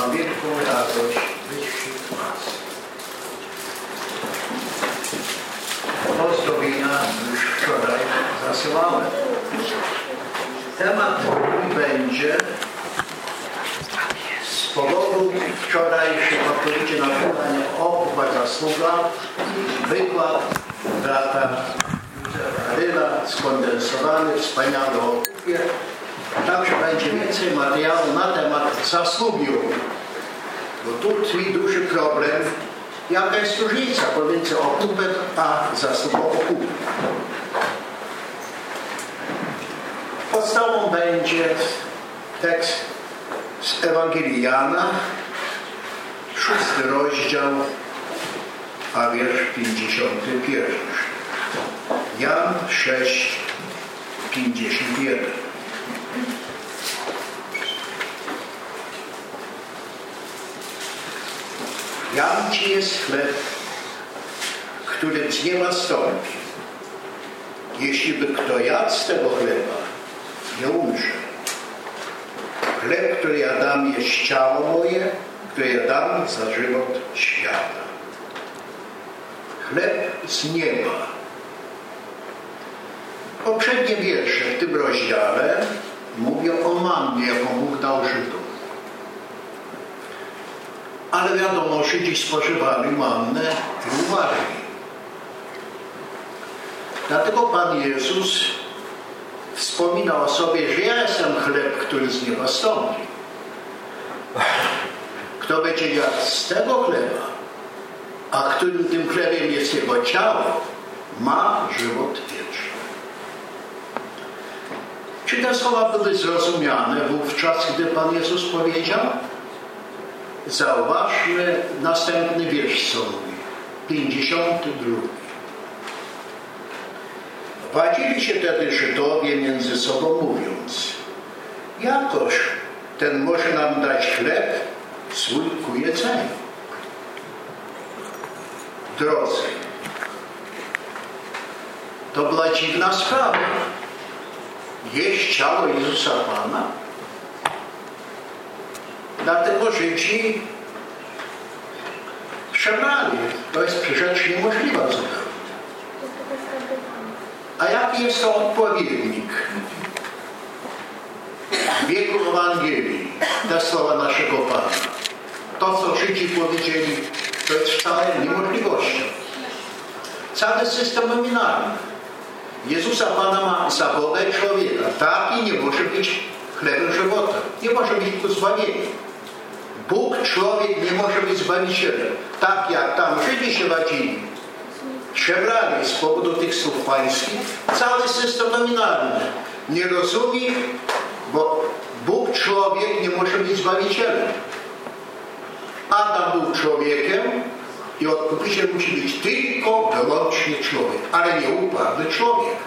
mam wielką radość być wśród Was. Pozdrowienia już wczoraj zasyłałem. Temat mój będzie z powodu wczorajszej odpowiedzi na pytanie o zasługa wykład brata Józefa Ryla, skondensowany, wspaniały o kupie. Także będzie więcej materiału na temat zasługi. Bo tu tkwi duży problem, jaka jest różnica pomiędzy okupem a zasługą okupu. Podstawą będzie tekst z Ewangelii Jana, 6 rozdział, a wiersz 51. Jan 6, 51. Jam Ci jest chleb, który z nieba stąpi. Jeśli by kto jadł z tego chleba, nie umrze. Chleb, który ja dam, jest ciało moje, które ja dam za żywot świata. Chleb z nieba. Poprzednie wiersze w tym rozdziale mówią o mannie, jaką Bóg dał Żydom. Ale wiadomo, Żydzi spożywali mannę i umarli. Dlatego Pan Jezus wspomina o sobie, że ja jestem chleb, który z nieba stąpi. Kto będzie jadł z tego chleba, a którym tym chlebem jest jego ciało, ma żywot wieczny. Czy te słowa były zrozumiane wówczas, gdy Pan Jezus powiedział? Zauważmy następny wiersz, co mówi. 52. Wadzili się wtedy Żydowie między sobą, mówiąc: jakoż ten może nam dać chleb swój ku jedzeniu? Drodzy, to była dziwna sprawa. Jeść ciało Jezusa Pana? Dlatego Żydzi szemrali. To jest rzecz niemożliwa zupełnie. A jaki jest to odpowiednik w wieku Ewangelii, te słowa naszego Pana? To, co Żydzi powiedzieli, to jest wcale niemożliwością. Cały system nominalny Jezusa Pana ma za Boga i człowieka. Taki nie może być chlebem żywota. Nie może być ku zbawieniu. Bóg, człowiek nie może być zbawicielem. Tak jak tam Żydzi się wadzili, szemrali z powodu tych słów pańskich, cały system nominalny nie rozumie, bo Bóg, człowiek nie może być zbawicielem. Adam był człowiekiem i odkupiciel musi być tylko wyłącznie człowiek, ale nie upadły człowiek.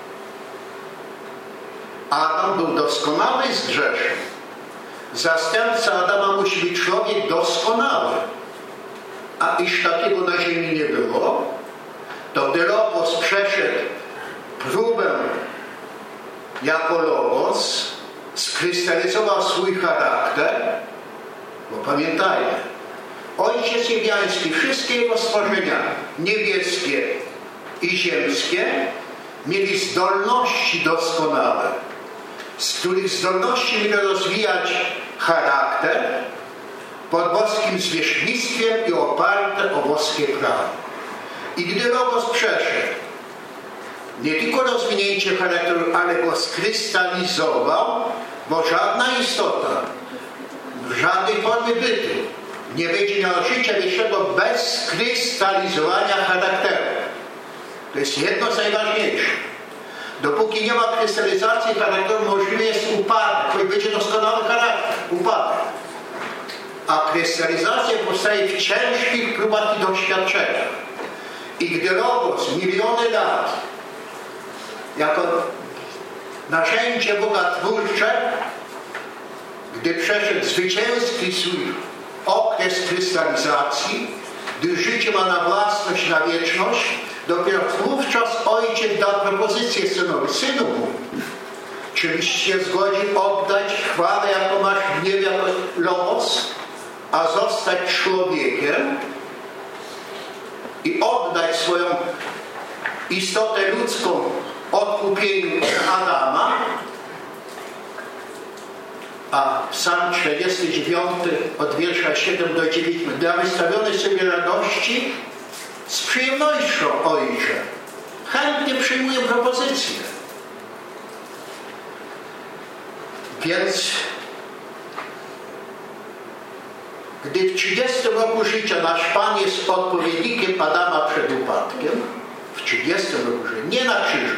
Adam był doskonały z grzeszem. Zastępca Adama musi być człowiek doskonały. A iż takiego na ziemi nie było, to gdy Logos przeszedł próbę jako Logos, skrystalizował swój charakter, bo pamiętajmy, Ojciec Niebiański, wszystkie Jego stworzenia niebieskie i ziemskie mieli zdolności doskonałe, z których zdolności mieli rozwijać charakter pod boskim zwierzchnictwem i oparte o boskie prawo. I gdy Logos przeszedł, nie tylko rozwinięcie charakteru, ale go skrystalizował, bo żadna istota w żadnej formie bytu nie będzie miała życia wiecznego bez skrystalizowania charakteru. To jest jedno z najważniejszych. Dopóki nie ma krystalizacji charakteru, możliwy jest upadek, choć będzie doskonały charakter, upadek. A krystalizacja powstaje w ciężkich próbach i doświadczeniach. I gdy Logos miliony lat jako narzędzie Boga twórcze, gdy przeszedł zwycięski swój okres krystalizacji, gdy życie ma na własność, na wieczność, dopiero wówczas Ojciec da propozycję synowi: synu mój, czybyś się zgodził oddać chwałę, jaką masz w niebie jako Logos, a zostać człowiekiem i oddać swoją istotę ludzką odkupieniu Adama, a Psalm 49 od wiersza 7 do 9: dla wystawionej sobie radości z przyjemnością, Ojcze. Chętnie przyjmuję propozycję. Więc gdy w 30 roku życia nasz Pan jest odpowiednikiem Adama przed upadkiem, w 30 roku życia, nie na krzyżu.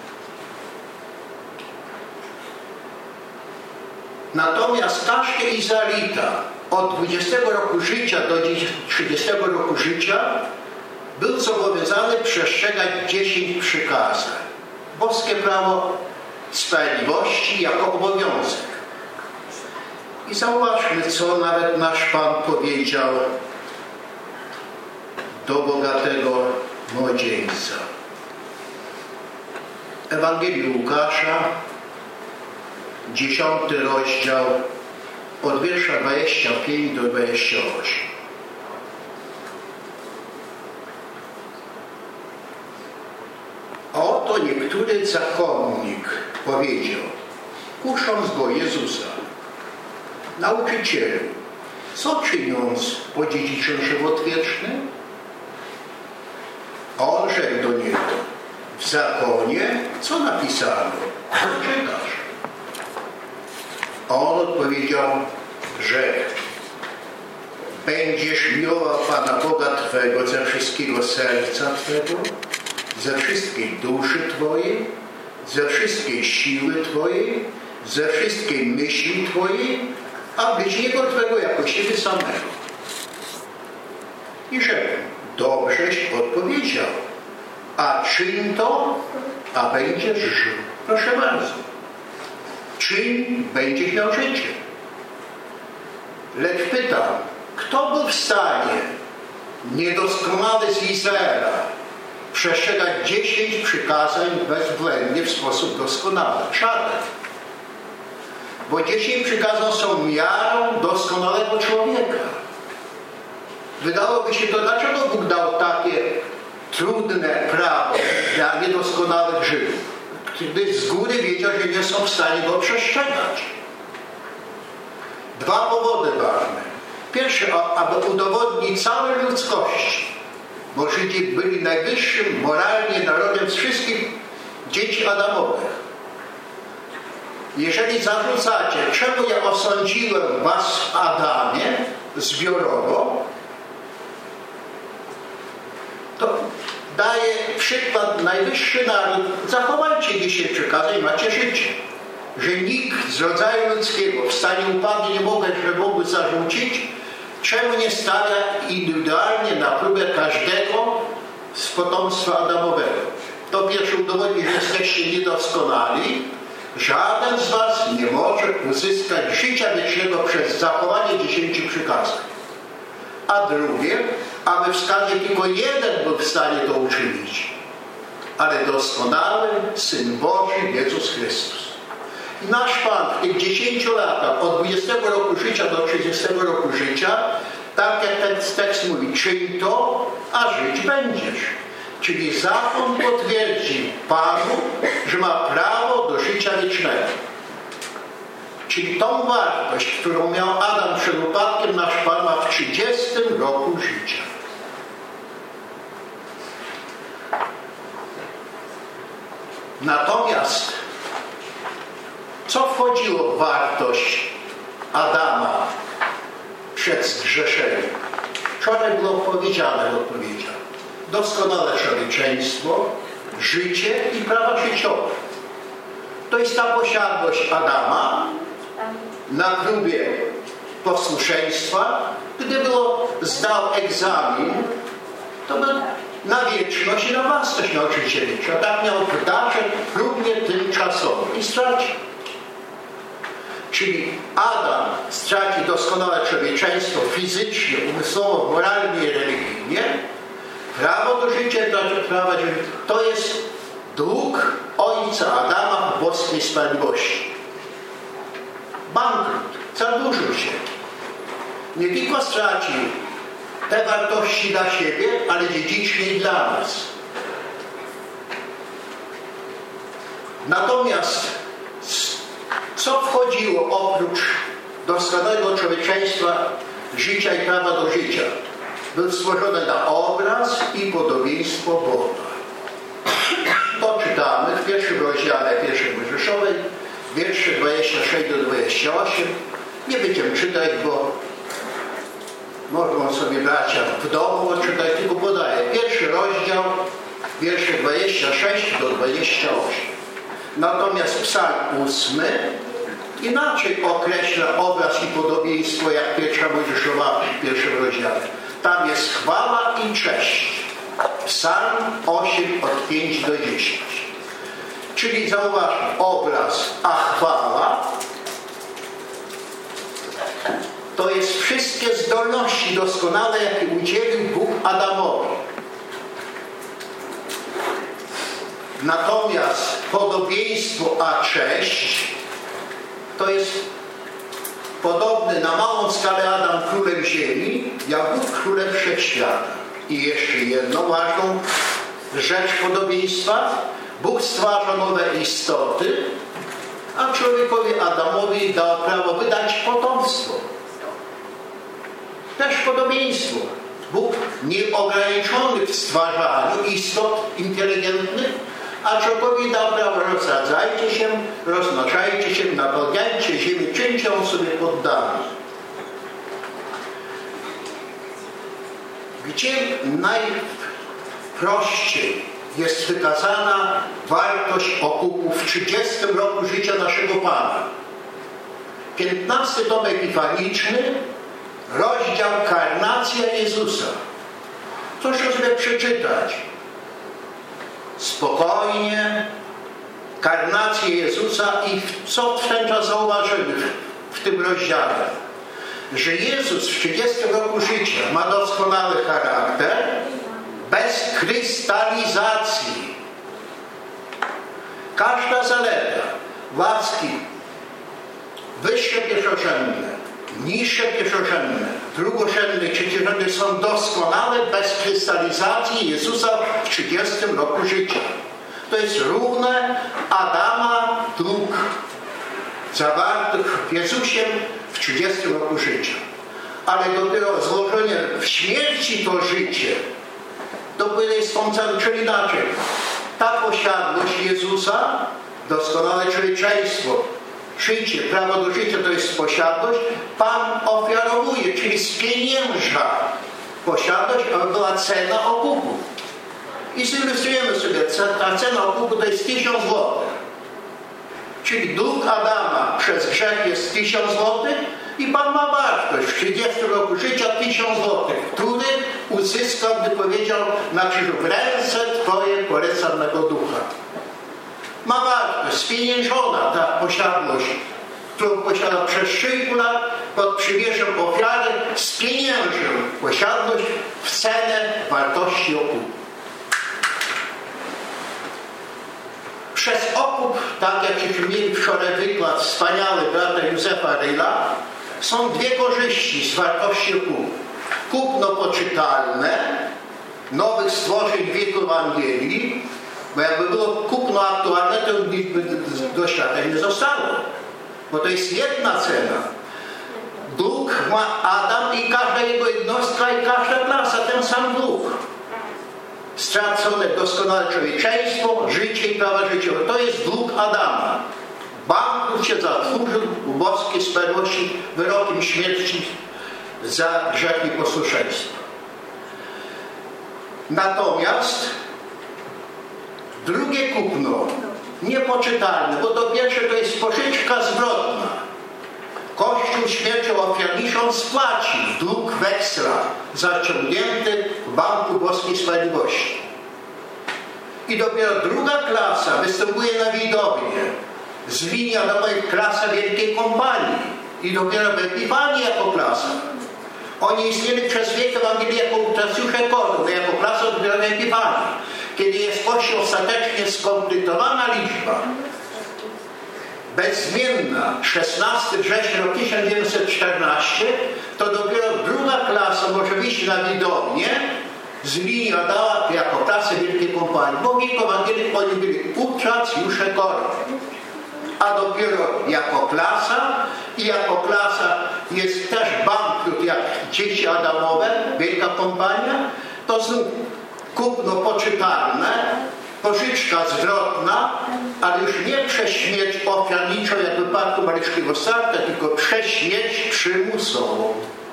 Natomiast każdy Izraelita od 20 roku życia do 30 roku życia był zobowiązany przestrzegać 10 przykazań. Boskie prawo sprawiedliwości jako obowiązek. I zauważmy, co nawet nasz Pan powiedział do bogatego młodzieńca. Ewangelii Łukasza, 10 rozdział, od wiersza 25 do 28. A oto niektóry zakonnik powiedział, kusząc go Jezusa: nauczycielu, co czyniąc podziedziczą żywot wieczny? A on rzekł do niego: w zakonie co napisano? Co czytasz? A on odpowiedział, że będziesz miłował Pana Boga Twego ze wszystkiego serca Twego, ze wszystkiej duszy Twojej, ze wszystkiej siły Twojej, ze wszystkiej myśli Twojej, a bliźniego Twego jako siebie samego. I rzekł: dobrześ odpowiedział, a czyń to, a będziesz żył. Proszę bardzo. Czyń, będziesz miał życie. Lecz pytam, kto był w stanie, niedoskonały z Izraela, przestrzegać 10 przykazań bezbłędnie w sposób doskonały? Żaden. Bo 10 przykazań są miarą doskonałego człowieka. Wydałoby się to, dlaczego Bóg dał takie trudne prawo dla niedoskonałych Żydów, gdy z góry wiedział, że nie są w stanie go przestrzegać. 2 powody ważne. Pierwszy, aby udowodnić całej ludzkości, bo Żydzi byli najwyższym moralnie narodem z wszystkich dzieci Adamowych. Jeżeli zarzucacie, czemu ja osądziłem was w Adamie zbiorowo, to daje przykład najwyższy naród. Zachowajcie dzisiaj przykazań i macie życie. Że nikt z rodzaju ludzkiego w stanie upadku nie mógłby zarzucić, czemu nie stawia indywidualnie na próbę każdego z potomstwa Adamowego. To pierwsze udowodni, że jesteście niedoskonali. Żaden z was nie może uzyskać życia wiecznego przez zachowanie 10 przykazań. A drugie, aby wskazać tylko jeden był w stanie to uczynić, ale doskonały Syn Boży Jezus Chrystus. I nasz Pan w tych 10 latach, od 20 roku życia do 30 roku życia, tak jak ten tekst mówi, czyń to, a żyć będziesz. Czyli zakon potwierdzi Panu, że ma prawo do życia wiecznego. Czyli tą wartość, którą miał Adam przed upadkiem, nasz Pan ma w 30 roku życia. Natomiast co wchodziło w wartość Adama przed zgrzeszeniem? Wczoraj było powiedziane w odpowiedziach. Doskonałe człowieczeństwo, życie i prawa życiowe. To jest ta posiadłość Adama na grubie posłuszeństwa. Gdy zdał egzamin, to był na wieczność i na własność miał życie wieczne. A tak miał wdarzek próbnie tymczasowy i stracił. Czyli Adam straci doskonałe człowieczeństwo fizycznie, umysłowo, moralnie i religijnie. Prawo do życia, to jest dług ojca Adama w boskiej sprawiedliwości. Bankrut, zadłużył się. nie tylko stracił te wartości dla siebie, ale dziedzicznie i dla nas. Natomiast co wchodziło oprócz doskonałego człowieczeństwa, życia i prawa do życia? Był stworzony na obraz i podobieństwo Boga. To czytamy w pierwszym rozdziale pierwszej Mojżeszowej, wiersze 26 do 28. Nie będziemy czytać, bo mogą sobie bracia w domu odczytać, tylko podaję. Pierwszy rozdział, wiersze 26 do 28. Natomiast psalm 8 inaczej określa obraz i podobieństwo jak pierwsza Mojżeszowa w pierwszym rozdziale. Tam jest chwała i cześć. Psalm 8 od 5 do 10. Czyli zauważmy, obraz, a chwała to jest wszystkie zdolności doskonałe, jakie udzielił Bóg Adamowi. Natomiast podobieństwo, a cześć to jest podobny na małą skalę Adam królem ziemi, jak Bóg królem wszechświata. I jeszcze jedną ważną rzecz podobieństwa. Bóg stwarza nowe istoty, a człowiekowi Adamowi dał prawo wydać potomstwo. Też podobieństwo. Bóg nieograniczony w stwarzaniu istot inteligentnych, a człowiekowi dał prawo: rozsadzajcie się, rozmnażajcie się, napełniajcie ziemię, czyńcie on sobie poddany. Gdzie najprościej jest wykazana wartość okupu w 30 roku życia naszego Pana. 15 tom epifaniczny, rozdział Karnacja Jezusa. Proszę sobie przeczytać. Spokojnie Karnację Jezusa i co w ten czas zauważymy w tym rozdziale? Że Jezus w 30 roku życia ma doskonały charakter bez krystalizacji. Każda zaleta, łaski wyższe pierwszorzędne, niższe pierwszorzędne, drugorzędne, trzeciorzędne są doskonałe bez krystalizacji Jezusa w 30 roku życia. To jest równe Adama dróg zawartych w Jezusie w 30 roku życia. Ale dopiero złożenie w śmierci to życie dopiero jest spącane, czyli inaczej. Ta posiadłość Jezusa, doskonałe człowieczeństwo, życie, prawo do życia to jest posiadłość, Pan ofiarowuje, czyli spienięża posiadłość, aby była cena okupu. I zilustrujemy sobie, ta cena okupu to jest 1000 złotych. Czyli dług Adama przez grzech jest 1000 złotych i Pan ma wartość w 30 roku życia 1000 złotych, który uzyskał, gdy powiedział na krzyżu: w ręce Twoje polecam mego ducha. Ma wartość, spieniężona ta posiadłość, którą posiada przez 3,5 lat pod przymierzem ofiary, spieniężył posiadłość w cenę wartości okupu. Przez okup, tak jak mieli wczoraj wykład wspaniały brata Józefa Ryla, są dwie korzyści z wartości okupu. Kupno poczytalne nowych stworzeń wieku Ewangelii, bo jakby było kupno aktualne, to doświadczeń nie zostało. Bo to jest jedna cena. Dług ma Adam i każda jego jednostka i każda klasa, ten sam dług. Stracone doskonałe człowieczeństwo, życie i prawa życiowe. To jest dług Adama. Bankrut się zatworzył u boskiej sprawiedliwości wyrokiem śmierci za grzech i posłuszeństwo. Natomiast drugie kupno, niepoczytalne, bo to pierwsze to jest pożyczka zwrotna. Kościół śmiercią ofiarniczą spłaci dług weksla zaciągnięty w Banku Boskiej Sprawiedliwości. I dopiero druga klasa występuje na widownię. Zwinia do mojej klasa wielkiej kompanii. I dopiero w Epifanii jako klasa. Oni istnieli przez wiek Ewangelii jako ultracjusze koron, jako klasa dopiero w Epifanii. Kiedy jest Kościół ostatecznie skompletowana liczba. bezzmienna, 16 września 1914, to dopiero druga klasa może wyjść na widownię z linii Adama jako klasę Wielkiej Kompanii, bo w Ewangelii oni byli utracjusze kory. A dopiero jako klasa jest też bankrut jak dzieci Adamowe, Wielka Kompania, to znów kupno poczytalne, pożyczka zwrotna, ale już nie przez śmierć ofiarniczą jak w wypadku Maryjskiego Starta, tylko przez śmierć przymusową.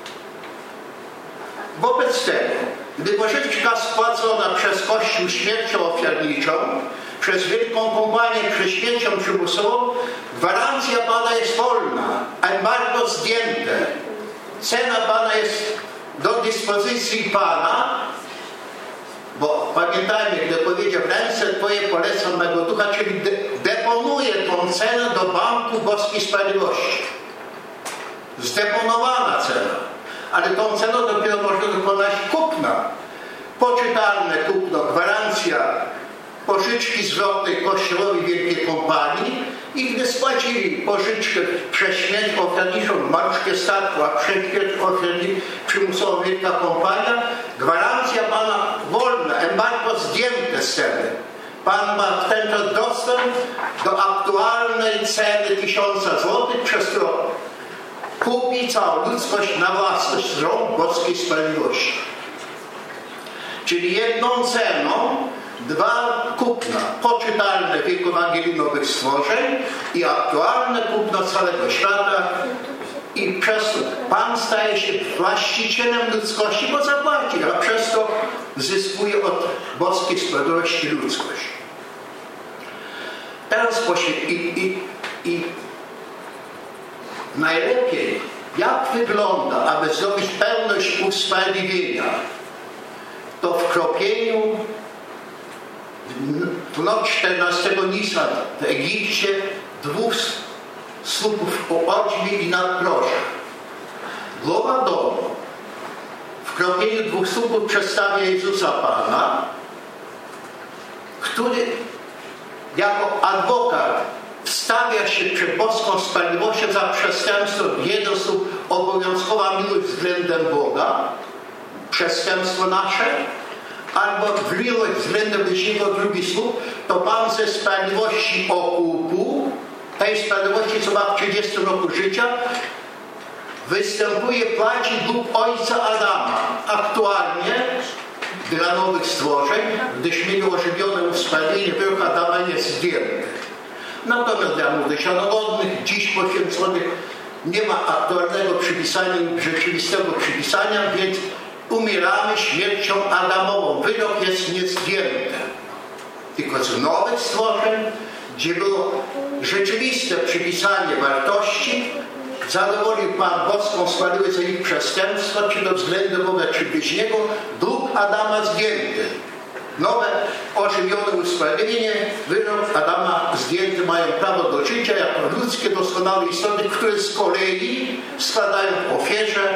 Wobec tego, gdy pożyczka spłacona przez Kościół śmiercią ofiarniczą, przez Wielką Kompanię przez śmiercią przymusową, gwarancja Pana jest wolna, embargo zdjęte. Cena Pana jest do dyspozycji Pana, bo pamiętajmy, gdy powiedział, w ręce Twoje polecam mego ducha, czyli deponuje tą cenę do Banku Boskiej Sprawiedliwości. Zdeponowana cena, ale tą ceną dopiero można dokonać kupna. Poczytalne kupno, gwarancja pożyczki zwrotnej Kościołowi Wielkiej Kompanii i gdy spłacili pożyczkę przez śmierć ofiarniczą w Maryjskie Statku, a przez śmierć ofiarniczą przymusową Wielka Kompania, gwarancja Pana wolna, embargo zdjęte z ceny. Pan ma w ten czas dostęp do aktualnej ceny 1000 złotych, przez którą kupi całą ludzkość na własność z rąk Boskiej Sprawiedliwości. Czyli jedną ceną dwa kupna, poczytalne w Ewangelii Nowych Stworzeń i aktualne kupno całego świata i przez to Pan staje się właścicielem ludzkości, bo zapłaci, a przez to zyskuje od Boskiej Sprawiedliwości ludzkość. Teraz i najlepiej, jak wygląda, aby zdobyć pełność usprawiedliwienia, to w kropieniu w noc 14 Nisan w Egipcie 2 słupów oćmi i nadproże. Głowa domu w kropieniu 2 słupów przedstawia Jezusa Pana, który jako adwokat wstawia się przed Boską Sprawiedliwością za przestępstwo. Jeden słup obowiązkowa miłość względem Boga, przestępstwo nasze, albo miłość względem bliźniego, drugi słup, to Pan ze sprawiedliwości okupu, tej sprawiedliwości, co ma w 30 roku życia, występuje, płaci dług ojca Adama. Aktualnie dla nowych stworzeń, gdyż mieli ożywione usprawiedliwienie, wyrok Adama jest zdjęty. Natomiast dla młodych czarnogodnych, dziś poświęconych, nie ma aktualnego przypisania, rzeczywistego przypisania, więc umieramy śmiercią Adamową. Wyrok jest niezdjęty. Tylko z nowych stworzeń, gdzie było rzeczywiste przypisanie wartości, zadowolił Pan Boską Sprawiedliwość za ich przestępstwa, czy do względu Boga, czy bliźniego, dług Adama zdjęty. Nowe, ożywione usprawiedliwienie, wyrok Adama zdjęty, mają prawo do życia jako ludzkie, doskonałe istoty, które z kolei składają w ofierze,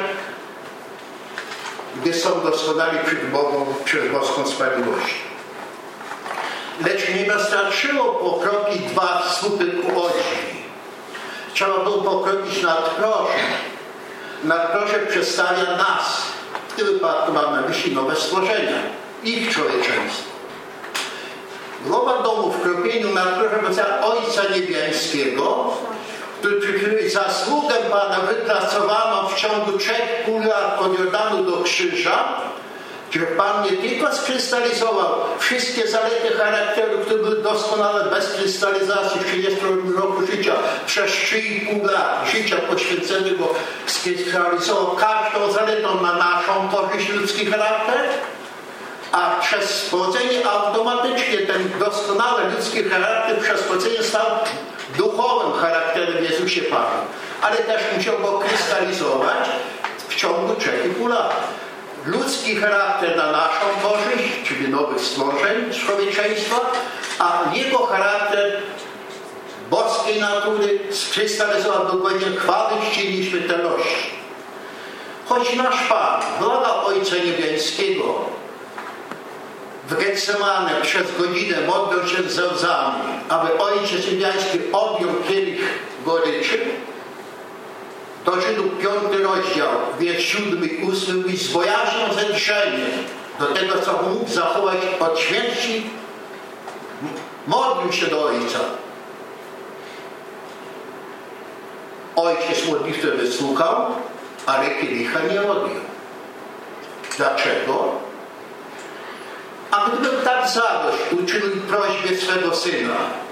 gdy są doskonali przed Bogą, przez Boską Sprawiedliwość. Lecz nie wystarczyło pokropić 2 słupy ku oćmi. Trzeba było pokropić nadproże. Nadproże przedstawia nas. W tym wypadku mam na myśli nowe stworzenia, ich człowieczeństwo. Głowa domu w kropieniu nadproże przedstawia Ojca Niebiańskiego, który przyczynił zasługę Pana wypracowaną w ciągu 3,5 lat od Jordanu do krzyża, że Pan nie tylko skrystalizował wszystkie zalety charakteru, które były doskonale bez krystalizacji w 30 roku życia, przez 3,5 lat życia poświęconego skrystalizował każdą zaletą na naszą korzyść ludzki charakter, a przez spodzenie automatycznie ten doskonały ludzki charakter przez spodzenie stał duchowym charakterem w Jezusie Panu. Ale też musiał go krystalizować w ciągu 3,5 lat. Ludzki charakter na naszą korzyść, czyli nowych stworzeń człowieczeństwa, a jego charakter boskiej natury skrystalizował do godzin chwały, czci i śmiertelności. Choć nasz Pan, blaga Ojca Niebiańskiego, w Getsemane przez godzinę modlą się ze łzami, aby Ojciec Niebiański odjął kielich goryczy, do Żydów 5 rozdział, wiersz 7 i 8 mówi: z bojaźnią zedrzeniem do tego, co mógł zachować od śmierci, modlił się do Ojca. Ojciec modlitwę wysłuchał, ale kielicha nie odjął. Dlaczego? A gdyby tak zadość uczynił prośbie swego Syna,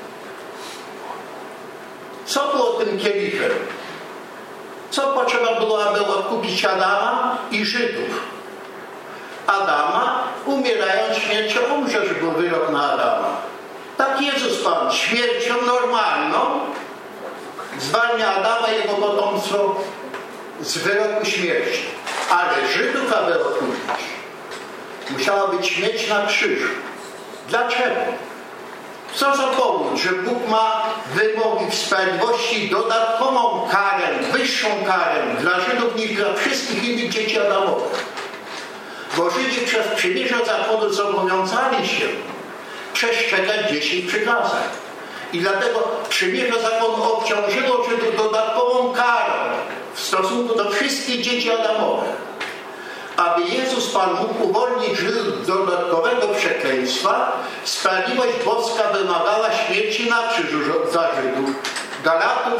co było tym kielichem? Co potrzeba było, aby odkupić Adama i Żydów? Adama, umierając śmiercią, umrze, że był wyrok na Adama. Tak Jezus Pan śmiercią normalną zwalnia Adama i jego potomstwo z wyroku śmierci. Ale Żydów, aby odkupić, musiała być śmierć na krzyżu. Dlaczego? Co za powód, że Bóg ma wymogi w sprawiedliwości dodatkową karę, wyższą karę dla Żydów niż dla wszystkich innych dzieci Adamowych? Bo Żydzi przez przymierze zakonu zobowiązali się przestrzegać 10 przykazań. I dlatego przymierze zakonu obciążyło Żydów dodatkową karą w stosunku do wszystkich dzieci Adamowych. Aby Jezus Pan mógł uwolnić Żydów z dodatkowego przekleństwa, sprawiedliwość boska wymagała śmierci na krzyżu za Żydów. Galatów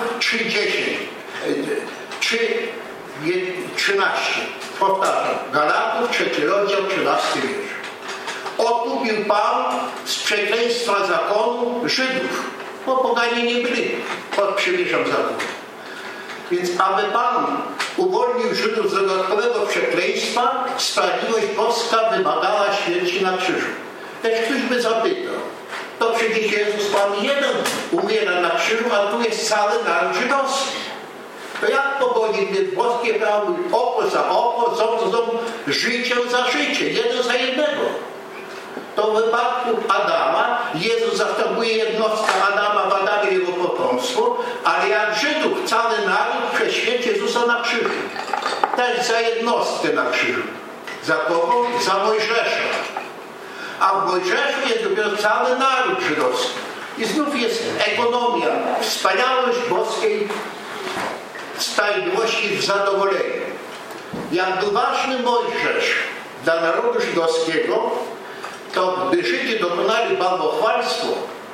3:13. Powtarzam. Galatów 3 rozdział 13 wiersz. Odkupił Pan z przekleństwa zakonu Żydów, bo poganie nie byli pod przymierzem zakonu. Więc aby Pan uwolnił Żydów z dodatkowego przekleństwa, sprawiedliwość boska wymagała śmierci na krzyżu. Też ktoś by zapytał, to przecież Jezus Pan jeden umiera na krzyżu, a tu jest cały naród żydowski. To jak pogodzić boskie prawo oko za oko, ząb za ząb, życie za życie, jeden za jednego? To w wypadku Adama Jezus zastępuje jednostkę Adama w Adamie jego potomstwo, ale jak Żydów cały naród przez śmierć Jezusa na krzyżu. Też za jednostkę na krzyżu. Za kogo? Za Mojżesza. A w Mojżeszu jest dopiero cały naród żydowski. I znów jest ekonomia, wspaniałość boskiej sprawiedliwości w zadowoleniu. Jak był ważny Mojżesz dla narodu żydowskiego, to gdy Żydzi dokonali bałwochwalstwo,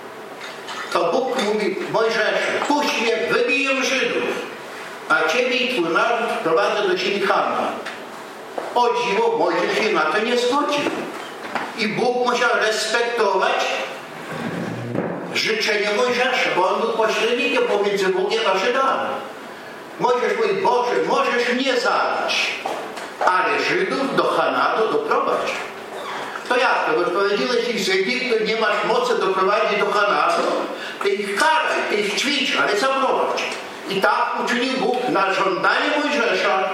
to Bóg mówi: Mojżeszu, puść mnie, wybiję Żydów, a ciebie i twój naród prowadzę do ziemi Chana. O dziwo, Mojżesz się na to nie zgodził. I Bóg musiał respektować życzenie Mojżesza, bo on był pośrednikiem pomiędzy Bogiem a Żydami. Mojżesz mówi: Boże, możesz mnie zabić, ale Żydów do Hananu doprowadź. To jak to? Bo powiedziałeś ich z Egiptu, nie masz mocy doprowadzić do Hananu, ty ich karaj, ty ich ćwicz, ale zaprowadź. I tak uczynił Bóg na żądanie Mojżesza.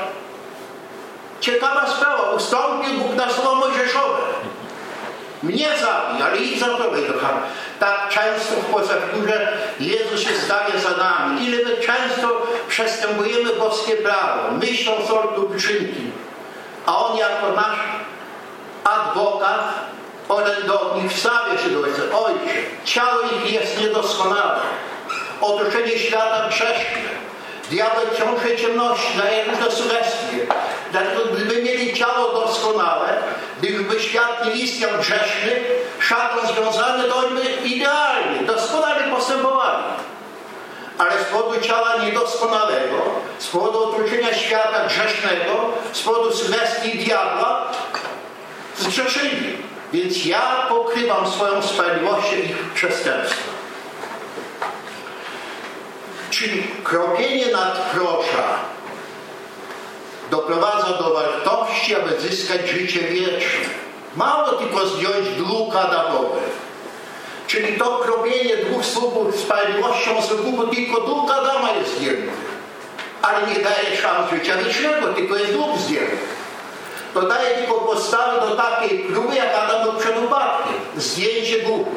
Ciekawa sprawa, ustąpił Bóg na słowo Mojżeszowe. Mnie zabij, ale ich zaprowadź do Hananu. Tak często w Pozawgórze Jezus się stawia za nami. Ile my często przestępujemy boskie prawo, myślą sortu uczynki. A On jako nasz adwokat, orędownik wstawia się do Ojca: Ojcze, ciało ich jest niedoskonałe, otoczenie świata grzeszne, diabeł ciąży ciemności, daje różne sugestie. Dlatego gdyby mieli ciało doskonałe, gdyby świat nie istniał grzeszny, szatan związany, to oni by idealnie, doskonale postępowali. Ale z powodu ciała niedoskonałego, z powodu otoczenia świata grzesznego, z powodu sugestii diabła, zgrzeszyli. Więc ja pokrywam swoją sprawiedliwością ich przestępstwa. Czyli kropienie nadkrocza doprowadza do wartości, aby zyskać życie wieczne. Mało tylko zdjąć dług adamowy. Czyli to kropienie dwóch słupów sprawiedliwością z wykupu, tylko dług Adama jest zdjęty. Ale nie daje szans życia wiecznego, tylko jest dług zdjęty. To daje tylko podstawę do takiej próby, jak Adam był przed upadkiem. Zdjęcie długu.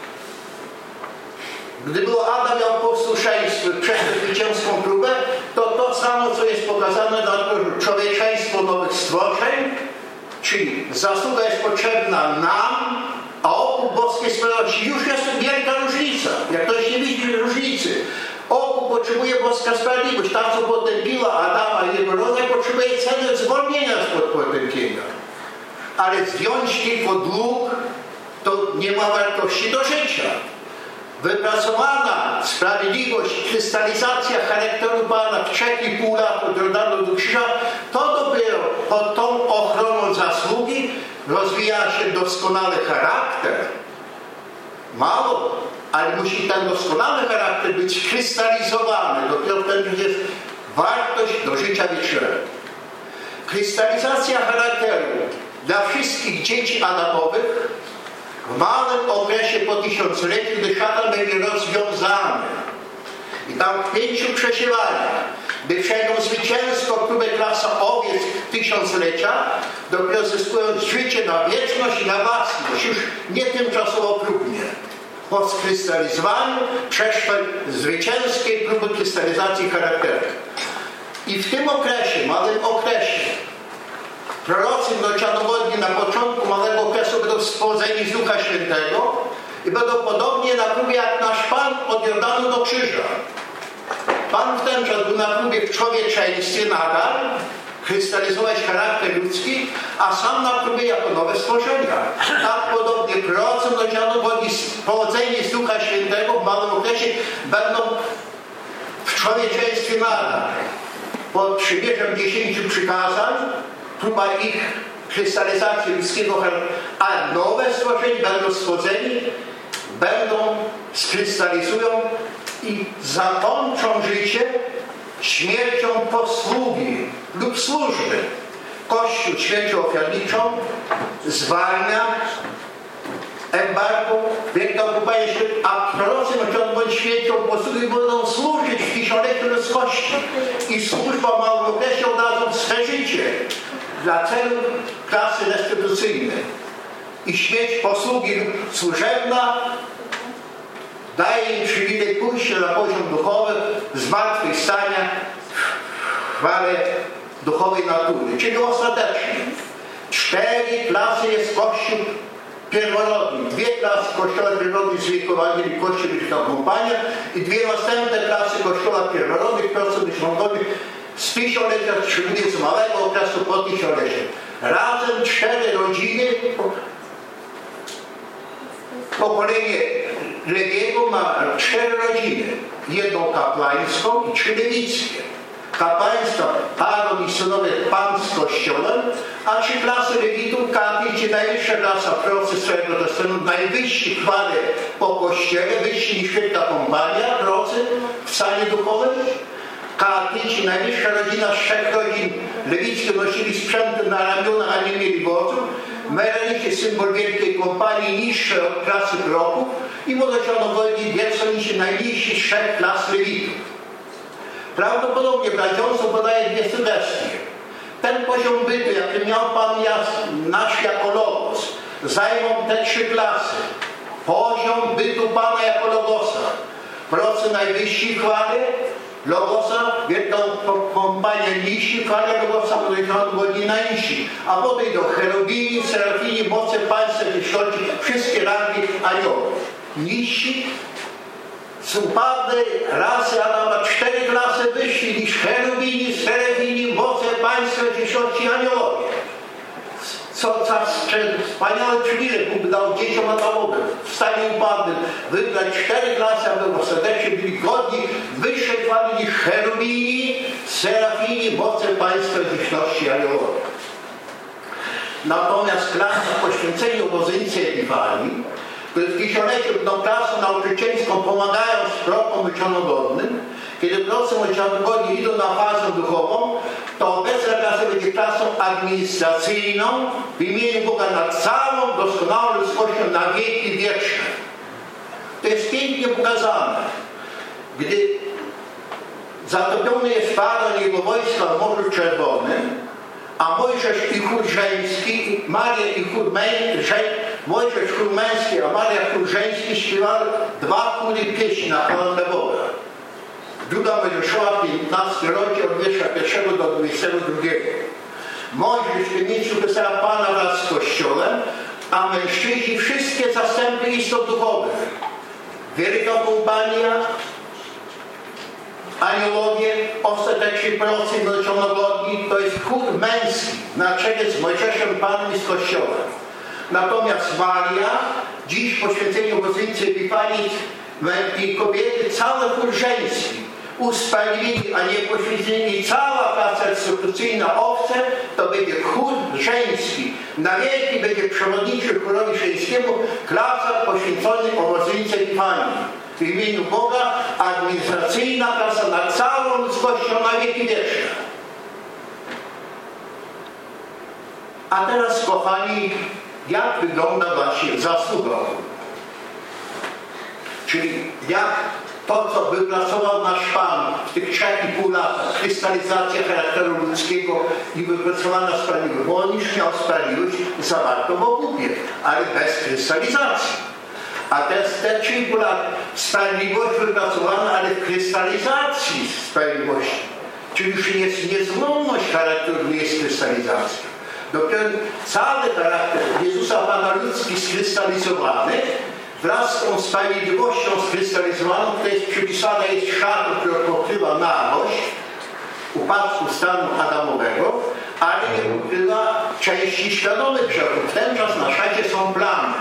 Gdyby Adam miał posłuszeństwo przez zwycięską próbę, to samo, co jest pokazane na człowieczeństwo nowych stworzeń, czyli zasługa jest potrzebna nam, A okup boskiej sprawiedliwości już jest wielka różnica. Jak ktoś nie widzi różnicy, okup potrzebuje boska sprawiedliwość. Ta, co potępiła Adama i jego rodzaj, potrzebuje ceny zwolnienia spod potępienia. Ale zdjąć tylko dług, to nie ma wartości do życia. Wypracowana sprawiedliwość, krystalizacja charakteru Pana w 3,5 lat od Jordanu do krzyża, to dopiero pod tą ochroną zasługi rozwija się doskonały charakter. Mało, ale musi ten doskonały charakter być krystalizowany. Dopiero wtedy jest wartość do życia wiecznego. Krystalizacja charakteru dla wszystkich dzieci Adamowych w małym okresie po 1000-leciu, gdy szatan będzie rozwiązany. I tam w 5 przesiewaniach, gdy przejdą zwycięsko klubę klasa owiec 1000-lecia, dopiero zyskując życie na wieczność i na własność, już nie tymczasowo próbnie. Po skrystalizowaniu przeszły zwycięskiej próby krystalizacji charakteru. I w tym okresie, małym okresie, prorocy mroczanowodni na początku małego okresu będą spodzeni z Ducha Świętego i będą podobnie na próbie jak nasz Pan od Jordanu do krzyża. Pan w ten czas był na próbie w człowieczeństwie nadal krystalizować charakter ludzki, a sam na próbie jako nowe stworzenia. Tak podobnie prorocy mroczanowodni spodzeni z Ducha Świętego w małym okresie będą w człowieczeństwie nadal. Pod przymierzem 10 przykazań próba ich krystalizacji ludzkiego charakteru, a nowe stworzenia będą stworzeni, będą skrystalizują i zakończą życie śmiercią posługi lub służby. Kościół śmiercią ofiarniczą zwalnia embargo, wielka okupacja świata, a prorocy bądź śmiercią posługi będą służyć w 1000-leciu ludzkości i służba w małym okresie oddadzą swe życie dla celów klasy restytucyjnej. I śmierć posługi służebna daje im przywilej pójścia na poziom duchowy, zmartwychwstania w chwale duchowej natury. Czyli ostatecznie 4 klasy jest Kościół pierworodny. 2 klasy Kościoła pierworodnych z wiekowanymi Kościół Wyższego Kompania i 2 następne klasy Kościoła pierworodnych, prostowyślągowych z 1000-lecia, szczególnie z małego okresu po 1000-lecie. Razem 4 rodziny. Pokolenie Lewiego ma 4 rodziny. 1 kapłańską i 3 lewickie. Kapłaństwo, Aaron i synowie Pan z Kościołem, a 3 klasy Lewitów, katolicy, najwyższa klasa prorocy swojego testamentu, najwyżsi chwale po Kościele, wyżsi niż Święta Kompania, prorocy w stanie duchowym. Katolicy, najwyższa rodzina z 3 rodzin lewickich nosili sprzęty na ramionach, a nie mieli wozów. Merelicie, symbol Wielkiej Kompanii, niższe od klasy proroków i młodocianowodni wierconici najniżsi z 3 klas lewitów. Prawdopodobnie Bradziąco podaje 2 sugestie. Ten poziom bytu, jaki miał Pan nasz jako Logos, zajmą te 3 klasy. Poziom bytu Pana jako Logosa. Procy najwyżsi chwale Logosa, Wielką Kompanię niżsi chwale Logosa, młodocianowodni najniżsi. A potem do cherubini, serafini, moce państwa, wyśrodki, wszystkie rangi aniołów. Niżsi z upadłej rasy Adama 4 klasy wyżsi niż cherubini, serafini, moce państwa, dziesiątki aniołowie. Co za wspaniały przywilej Bóg dał dzieciom Adamowym w stanie upadłym wybrać 4 klasy, aby ostatecznie byli godni wyższej chwały niż cherubini, serafini, moce państwa, dziesiątki aniołowie. Natomiast klasa poświęcenia opozycji Epifanii, które w 1000-leciu będą klasą nauczycielską, pomagają prorokom mroczanogodnym. Kiedy prorocy mroczanogodni idą na fazę duchową, to obecna klasa będzie klasą administracyjną w imieniu Boga nad całą doskonałą ludzkością na wieki wieczne. To jest pięknie pokazane. Gdy zatopiony jest Faraon i jego wojska w Morzu Czerwonym, a Mojżesz i chór żeński, Maria i chór Mojżesz chór męski, a Maria chór żeński śpiewali 2 chóry pieśni na chwałę Boga. Druga Mojżeszowa, 15 rozdział od wiersza 1 do 22. Mojżesz w piwnicy pisał Pana wraz z Kościołem, a mężczyźni wszystkie zastępy istot duchowych. Wielka kompania, aniołowie, ostateczni prorocy mlecznogodni, to jest chór męski na czele z Mojżeszem, Panem i z Kościołem. Natomiast Maria, dziś po święceniu Bożyńcy Epifanii i kobiety, cały chór żeński, usprawiedliwieni, a nie poświęceni, cała praca restytucyjna owce, to będzie chór żeński. Na wieki będzie przewodniczy chórowi żeńskiemu klasa poświęcony Bożyńcy Epifanii. W imieniu Boga administracyjna klasa na całą ludzkością na wieki wieczne. A teraz, kochani, jak wygląda właśnie zasługa? Czyli jak to, co wypracował nasz Pan w tych 3,5 latach, krystalizacja charakteru ludzkiego i wypracowana sprawiedliwość, bo on już miał sprawiedliwość zawartą w okupie, ale bez krystalizacji. A te 3,5 lat sprawiedliwość wypracowana, ale w krystalizacji sprawiedliwości. Czyli już jest niezłomność charakteru, nie jest krystalizacja. Dopiero cały charakter Jezusa Pana ludzki skrystalizowany wraz z tą sprawiedliwością skrystalizowaną, która jest przypisana, jest szatą, która pokrywa nagość upadku stanu Adamowego, ale nie pokrywa części świadomych grzechów. W ten czas na szacie są plamy.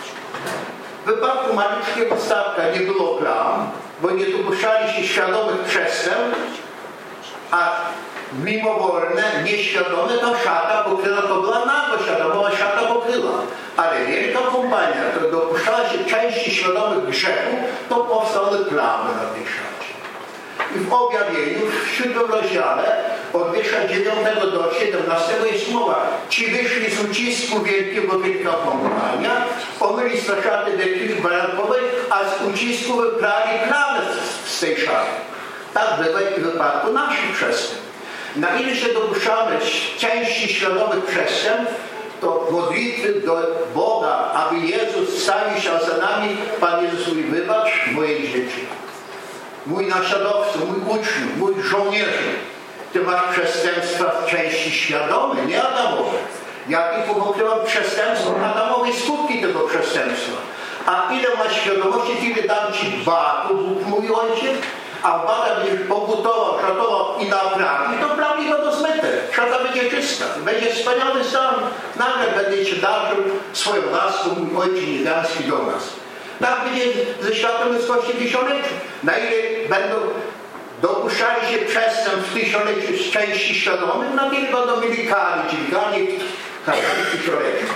W wypadku Maryjskiego Stawka nie było plam, bo nie dopuszczali się świadomych przestępstw, a mimowolne, nieświadome to szata pokryła, to była nagość Adamowa, szata pokryła. Ale wielka kompania, która dopuszczała się części świadomych grzechów, to powstały plamy na tej szacie. I w objawieniu, w 7 rozdziale, od wiersza 9 do 17 jest mowa. Ci wyszli z ucisku wielkiego, wielka kompania, omyli z szaty wielkiej barankowej, a z ucisku wyprali plamy z tej szaty. Tak bywa i w wypadku naszych przestępstw. Na ile się dopuszczamy części świadomych przestępstw, to modlitwy do Boga, aby Jezus stawił się za nami, Pan Jezus mówi, wybacz moje dzieci, mój naśladowco, mój uczniu, mój żołnierzu, ty masz przestępstwa w części świadome, nie Adamowe. Ja tylko pokrywam przestępstwo Adamowe i skutki tego przestępstwa. A ile masz świadomości, tyle dam ci batu, Bóg mój Ojciec, a bata będziesz pokutował, szatował i naprawił, to plami go do zmyte. Szata będzie czysta, będzie wspaniały stan. Nagle będzie się darzył swoją laską, mój Ojciec niebiański do nas. Tak będzie ze światem ludzkości w tysiącleciu. Na ile będą dopuszczali się przestępstw w tysiącleciu z części świadomych, na ile będą mieli kary, dźwiganie w tysiącleciu.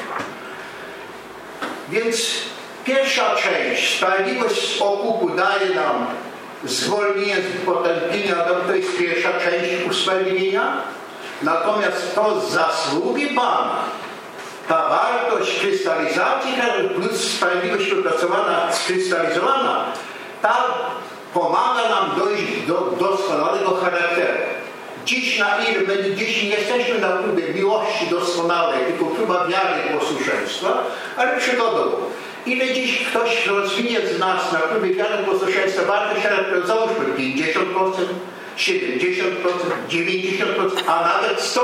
Więc pierwsza część, sprawiedliwość z okupu daje nam zwolnienie z potępienia, to jest pierwsza część usprawiedliwienia. Natomiast to z zasługi Pana, ta wartość krystalizacji plus sprawiedliwość wypracowana, skrystalizowana, ta pomaga nam dojść do doskonałego charakteru. Dziś na ile my dziś nie jesteśmy na próbie miłości doskonałej, tylko próba wiary i posłuszeństwa, ale przygodowo. Ile dziś ktoś rozwinie z nas na próbie wiary i posłuszeństwa wartość charakteru, załóżmy 50%, 70%, 90%, a nawet 100%.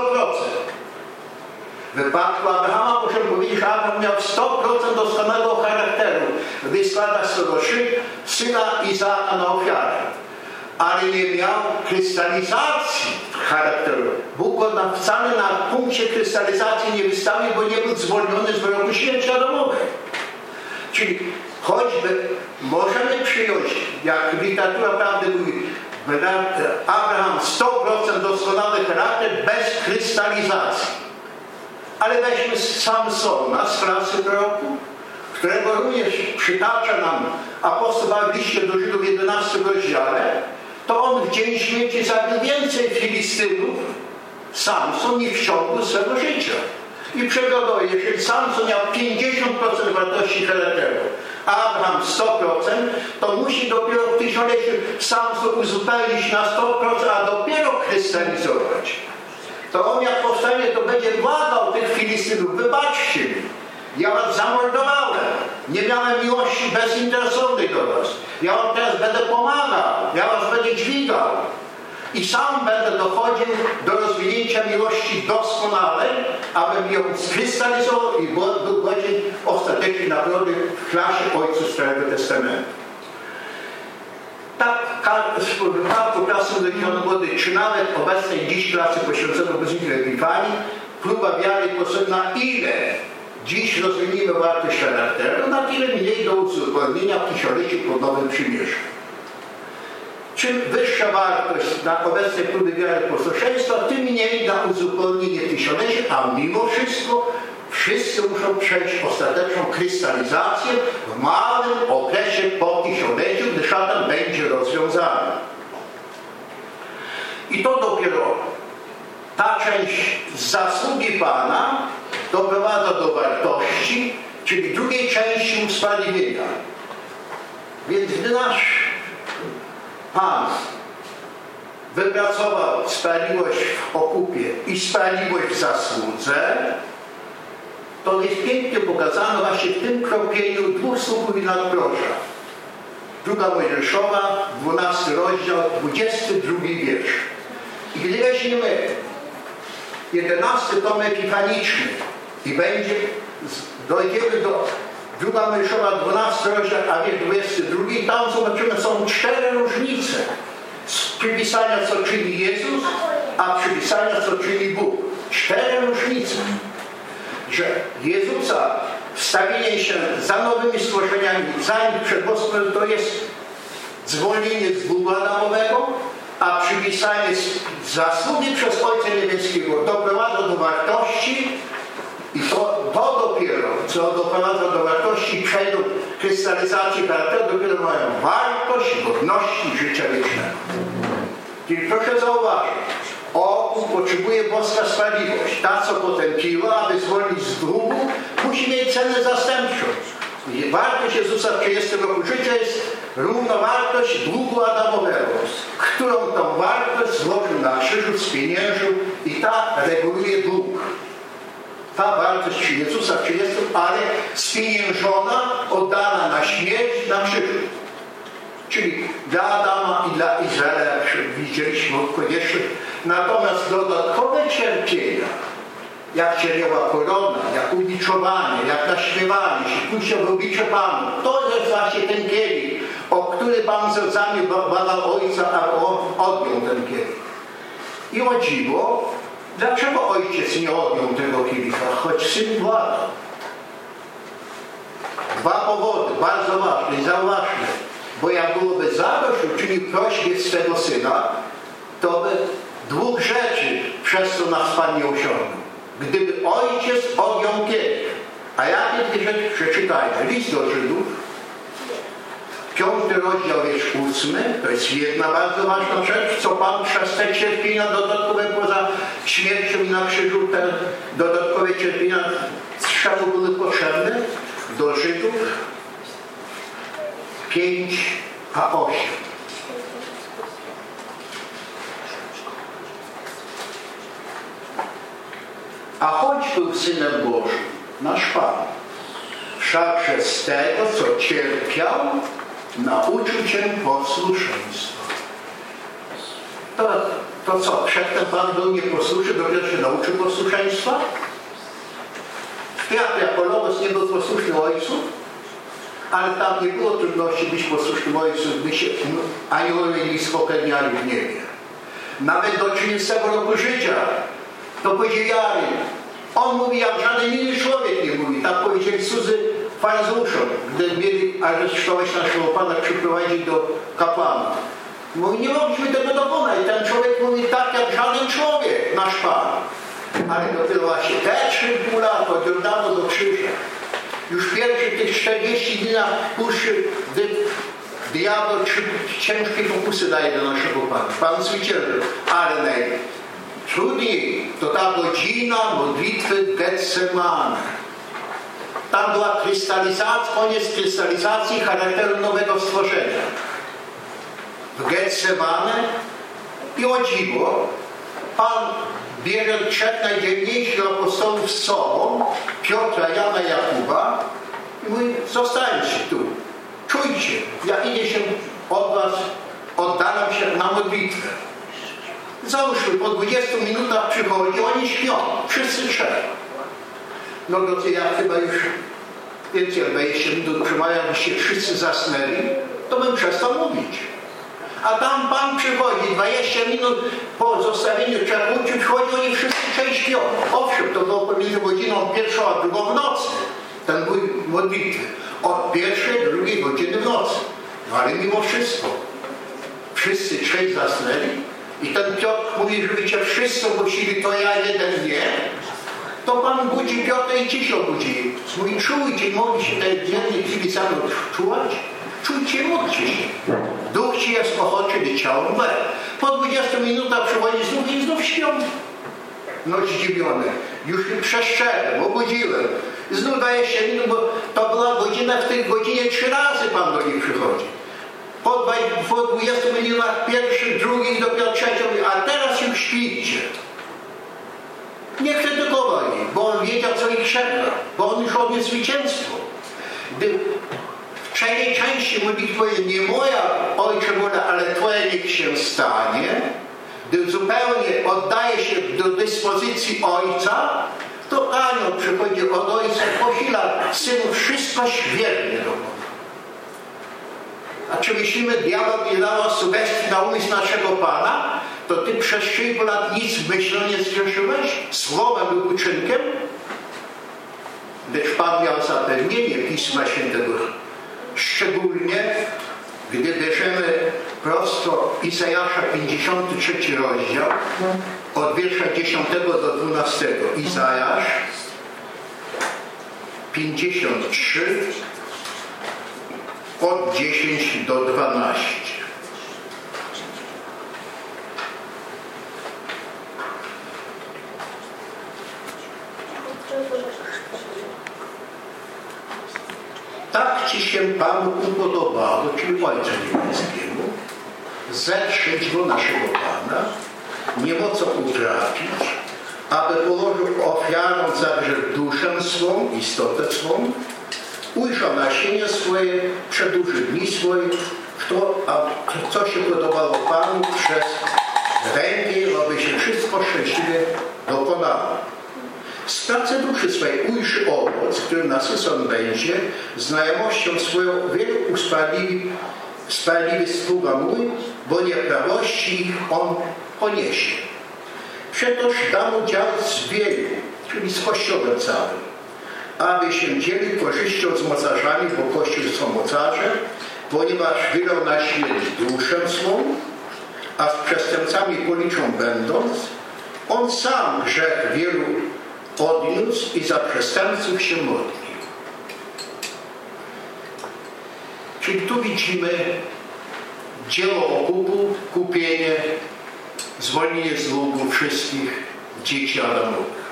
W wypadku Abrahama możemy powiedzieć, że Abraham miał 100% doskonałego charakteru. Wyskłada swego syna Izaaka na ofiarę. Ale nie miał krystalizacji charakteru. Bóg go wcale na punkcie krystalizacji nie wystawił, bo nie był zwolniony z wyroku śmierci Adamowej. Czyli choćby możemy przyjąć, jak literatura prawdy mówi, Abraham 100% doskonały charakter bez krystalizacji. Ale weźmy Samsona z klasy proroku, którego również przytacza nam apostoł w liście do Żydów w 11 rozdziale, to on w dzień śmierci zabił więcej Filistynów, Samson, niż w ciągu swego życia. I przegodowo, jeżeli Samson miał 50% wartości charakteru, a Abraham 100%, to musi dopiero w tysiącleciu Samson uzupełnić na 100%, a dopiero krystalizować. To on jak powstanie, to będzie błagał tych Filistynów, wybaczcie mi, ja was zamordowałem, nie miałem miłości bezinteresownej do was, ja wam teraz będę pomagał, ja was będę dźwigał. i sam będę dochodził do rozwinięcia miłości doskonałej, abym ją skrystalizował i był godzien ostatecznej nagrody w klasie Ojców Starego Testamentu. Tak, w wypadku klasy Legionu Młody, czy nawet obecnej dziś klasy poświęconej obecnej Epifanii, próba wiary potrzebna, ile dziś rozwiniemy wartość charakteru, na tyle mniej do uzupełnienia w tysiącleciu pod Nowym Przymierzem. Czym wyższa wartość na obecnej próby wiary posłuszeństwa, tym mniej na uzupełnienie tysiąclecia, a mimo wszystko wszyscy muszą przejść ostateczną krystalizację w małym okresie po tysiącleciu, gdy szatan będzie rozwiązany. I to dopiero ta część zasługi Pana doprowadza do wartości, czyli drugiej części usprawiedliwienia. Więc gdy nasz Pan wypracował sprawiedliwość w okupie i sprawiedliwość w zasłudze, to jest pięknie pokazane właśnie w tym kropieniu dwóch słupów i nadproża. Druga Mojżeszowa, 12 rozdział, 22 wiersz. I gdy weźmiemy 11 tom epifaniczny i dojdziemy do druga Mojżeszowa, 12 rozdział, a więc 22, tam zobaczymy, są 4 różnice z przypisania, co czyni Jezus, a przypisania, co czyni Bóg. 4 różnice. Że Jezusa wstawienie się za nowymi stworzeniami, za nim przed Boskiem, to jest zwolnienie z długu Adamowego, a przypisanie zasługi przez Ojca Niebieskiego doprowadza do wartości i to dopiero, co doprowadza do wartości, przejdą krystalizacji charakteru, dopiero mają wartość godności życia wiecznego. Czyli proszę zauważyć, potrzebuje boska sprawiedliwość. Ta, co potępiła, aby zwolnić z długu, musi mieć cenę zastępczą. Wartość Jezusa w 30 roku życia jest równowartość długu Adamowego, którą tą wartość złożył na krzyżu, spieniężył i ta reguluje dług. Ta wartość Jezusa w 30, ale spieniężona, oddana na śmierć na krzyżu. Czyli dla Adama i dla Izraela, jak widzieliśmy koniecznie. Natomiast dodatkowe cierpienia, jak cierpiała korona, jak ubiczowanie, jak naśmiewanie się, pójście w oblicze Panu, to jest właśnie ten kielich, o który Pan z łzami błagał Ojca, a On odjął ten kielich. I o dziwo, dlaczego Ojciec nie odjął tego kielicha, choć Syn błagał? 2 powody, bardzo ważne i zauważne. Bo jak byłoby zadośćuczynił prośbie swego Syna, to by 2 rzeczy przez co nas Pan nie osiągnął. Gdyby Ojciec odjął kielich. A jakie 2 rzeczy? Przeczytajmy. List do Żydów, 5 rozdział, wiersz 8. To jest jedna bardzo ważna rzecz, co Pan przez te cierpienia dodatkowe poza śmiercią i na krzyżu, te dodatkowe cierpienia czemu były potrzebne? Do Żydów 5 a 8. A choć był Synem Bożym, nasz Pan, wszakże z tego, co cierpiał, nauczył Cię posłuszeństwa. To co, przedtem Pan był nieposłuszny, dopiero się nauczył posłuszeństwa? Świat jako Logos nie był posłuszny Ojcu, ale tam nie było trudności być posłusznym Ojcu, gdy się aniołowie nie spokrewniali w niebie. Nawet do 30 roku życia to powiedzieli, on mówi jak żaden inny człowiek nie mówi. Tak powiedzieli cudzy faryzeuszom, gdy mieli aresztować naszego Pana, przyprowadzić do kapłana. Mówi, nie mogliśmy tego dokonać. Ten człowiek mówi tak jak żaden człowiek, nasz Pan. Ale dopiero właśnie te 3,5 lat od Jordanu do krzyża, już pierwszy tych 40 dni na puszy, gdy diabeł 3 ciężkie pokusy daje do naszego Pana. Pan zwyciężył, ale najtrudniej to ta godzina modlitwy Getsemane. Tam była krystalizacja, koniec krystalizacji charakteru nowego stworzenia. W Getsemane i o dziwo, Pan bierze 3 najdzielniejszych apostołów z sobą, Piotra, Jana i Jakuba i mówi, zostańcie tu, czujcie, ja idę się od was, oddalam się na modlitwę. Załóżmy, po 20 minutach przychodzi, oni śpią, wszyscy trzech. No to ja chyba już więcej jak 20 minut przemawiam, jakbyście wszyscy zasnęli, to bym przestał mówić. A tam Pan przychodzi, 20 minut po zostawieniu trzech uczniów przychodzi, oni wszyscy trzej śpią. Owszem, to było pomiędzy godziną 1 a 2 w nocy. Ten bój modlitwy. Od 1 do 2 godziny w nocy. No ale mimo wszystko, wszyscy trzej zasnęli i ten Piotr mówi, że wiecie, wszyscy obudzili, to ja jeden nie. To Pan budzi Piotra i ci się obudzili. Mówi, czujcie, mówi się tej jednej chwili sam czuwać. Czujcie, módlcie się. Duch ci jest ochoczy i ciało mwe. Po 20 minutach przychodzi znów i znów śpią. No zdziwiony. Już mi przestrzegłem, obudziłem. Znów 20 minut, bo to była godzina, w tej godzinie 3 razy Pan do nich przychodzi. Po 20 minutach pierwszy, drugi, dopiero trzeci, a teraz już śpijcie. Nie krytykował ich, bo on wiedział, co ich czeka, bo on już odniósł zwycięstwo. Gdy w trzeciej części modlitwy nie moja Ojcze wola, ale Twoja niech się stanie, gdy zupełnie oddaje się do dyspozycji Ojca, to anioł przychodzi od Ojca, posila Synu wszystko świetnie do Boga. A czy myślimy, diabeł nie dał sugestii na umysł naszego Pana, to Ty przez 3,5 lat nic myślą nie zgrzeszyłeś? Słowem lub uczynkiem? Lecz Pan miał zapewnienie Pisma Świętego. Szczególnie, gdy bierzemy prosto Izajasza 53 rozdział, od wiersza 10 do 12. Izajasz 53 od 10 do 12. Tak Ci się Panu upodobało, czyli Ojcu Niebieskiemu, zetrzeć Go naszego Pana, niemocą utrapić, aby położył ofiarą za grzech duszę swą, istotę swą, ujrzał nasienie swoje, przedłuży dni swoje, co się podobało Panu przez rękę, aby się wszystko szczęśliwie dokonało. Z pracy duszy swojej ujrzy owoc, którym nasycony będzie, znajomością swoją wielu usprawiedliwy sługa mój, bo nieprawości ich on poniesie. Przetoż da mu dział z wielu, czyli z Kościołem całym, aby się dzielił korzyścią z mocarzami, bo Kościół są mocarze, ponieważ wylał na śmierć duszę swą, a z przestępcami policzą będąc, on sam grzech wielu odniósł i za przestępców się modlił. Czyli tu widzimy dzieło okupu, kupienie, zwolnienie z długu wszystkich dzieci Adamowych.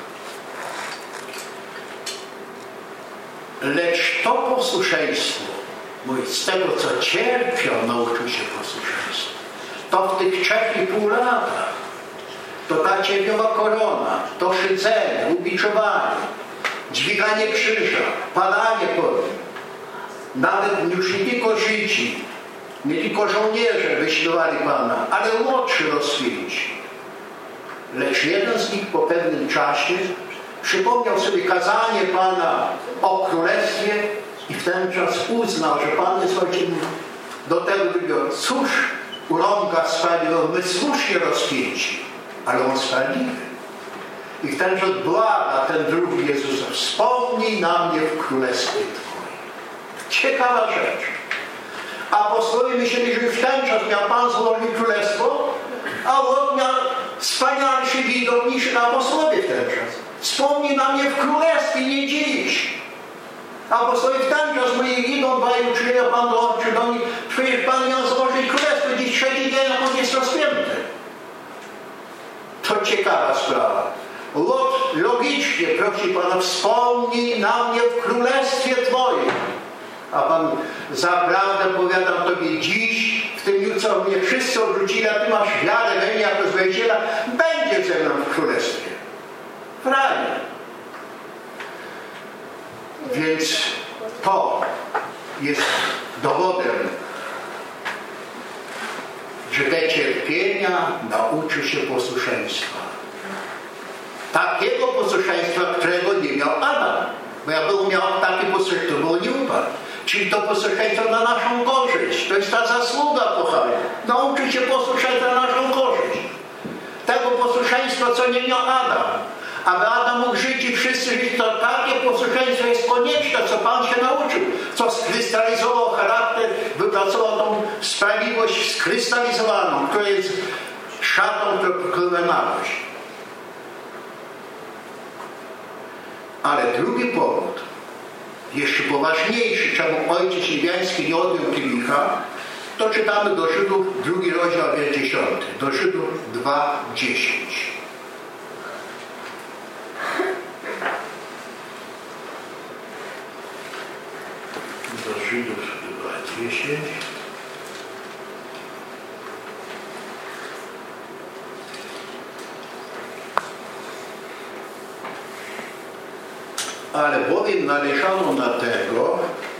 Lecz to posłuszeństwo, mówi, z tego co cierpiał, nauczył się posłuszeństwa. To w tych 3,5 latach, to ta cierpiowa korona, to szydzenie, ubiczowanie, dźwiganie krzyża, padanie po nim. Nawet już nie tylko Żydzi, nie tylko żołnierze wyśpiewali Pana, ale młodszy rozpięci. Lecz jeden z nich po pewnym czasie przypomniał sobie kazanie Pana o królestwie i w ten czas uznał, że Pan jest ojcem do tego drugiego. Cóż urąga sprawiedliwy, my słusznie rozpięci, ale on sprawiedliwy. I w ten czas błaga ten drugi Jezusa, wspomnij na mnie w królestwie Twoim. Ciekawa rzecz. Apostołowie myśleli, że już w ten czas miał Pan złożyć królestwo, a on miał wspanialszy widok niż apostołowie w ten czas. Wspomnij na mnie w królestwie, nie dziś. Apostołowie w ten czas moi idą, dwaj uczynienia Pan dołączy do nich, przecież Pan miał złożyć królestwo, dziś trzeci dzień, jak on jest rozpięty. To ciekawa sprawa. Lot logicznie prosi Pana, wspomnij na mnie w królestwie Twoim. A Pan zaprawdę powiadam Tobie dziś, w tym dniu, co mnie wszyscy odrzucili, a Ty masz wiarę we mnie jako Zbawiciela, będzie ze mną w królestwie. Fajnie. Więc to jest dowodem że te cierpienia nauczył się posłuszeństwa. Takiego posłuszeństwa, którego nie miał Adam. Bo jakby miał takie posłuszeństwo, to by nie upadł. Czyli to posłuszeństwo na naszą korzyść. To jest ta zasługa, kochani. Nauczył się posłuszeństwa na naszą korzyść. Tego posłuszeństwa, co nie miał Adam. Aby Adam mógł żyć i wszyscy żyć, to takie posłuszeństwo jest konieczne, co Pan się nauczył. Co skrystalizował charakter, wypracował tą sprawiedliwość skrystalizowaną, która jest szatą, która pokrywa nagość. Ale drugi powód, jeszcze poważniejszy, czemu ojciec niebiański nie odjął kielicha, to czytamy do Żydów 2 rozdział, wiersz 10. Do Żydów 2:10. Do Żydów 2:10. Ale bowiem należało na tego,